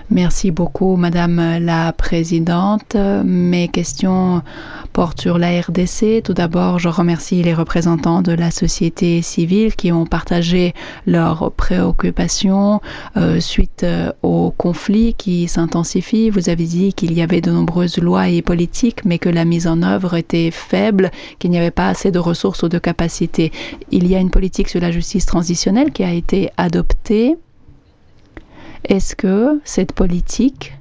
Merci beaucoup, Madame la Présidente. Mes questions portent sur la RDC. Tout d'abord, je remercie les représentants de la société civile qui ont partagé leurs préoccupations suite au conflit qui s'intensifie. Vous avez dit qu'il y avait de nombreuses lois et politiques, mais que la mise en œuvre était faible, qu'il n'y avait pas assez de ressources ou de capacités. Il y a une politique sur la justice transitionnelle qui a été adoptée. Est-ce que cette politique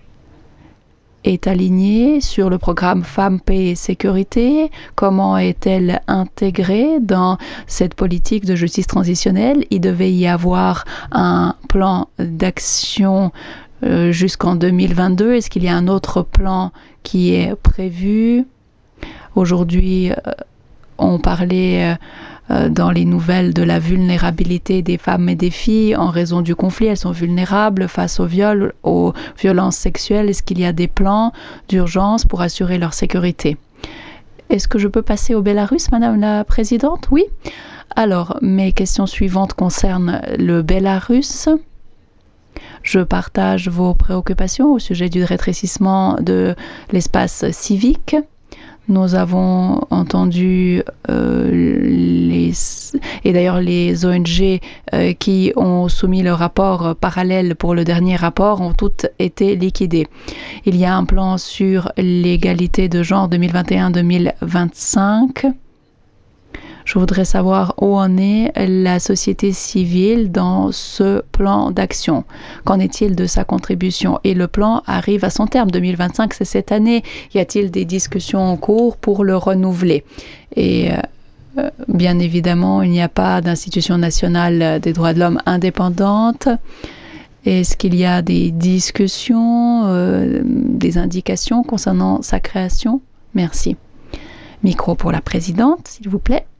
est alignée sur le programme Femmes, Paix et Sécurité? Comment est-elle intégrée dans cette politique de justice transitionnelle? Il devait y avoir un plan d'action jusqu'en 2022. Est-ce qu'il y a un autre plan qui est prévu? Aujourd'hui, on parlait dans les nouvelles de la vulnérabilité des femmes et des filles en raison du conflit. Elles sont vulnérables face aux viols, aux violences sexuelles. Est-ce qu'il y a des plans d'urgence pour assurer leur sécurité? Est-ce que je peux passer au Bélarus, Madame la Présidente? Oui. Alors, mes questions suivantes concernent le Bélarus. Je partage vos préoccupations au sujet du rétrécissement de l'espace civique. Nous avons entendu et d'ailleurs les ONG qui ont soumis le rapport parallèle pour le dernier rapport ont toutes été liquidées. Il y a un plan sur l'égalité de genre 2021-2025. Je voudrais savoir où en est la société civile dans ce plan d'action. Qu'en est-il de sa contribution? Et le plan arrive à son terme. 2025, c'est cette année. Y a-t-il des discussions en cours pour le renouveler? Et bien évidemment, il n'y a pas d'institution nationale des droits de l'homme indépendante. Est-ce qu'il y a des discussions, des indications concernant sa création? Merci. Micro pour la présidente, s'il vous plaît.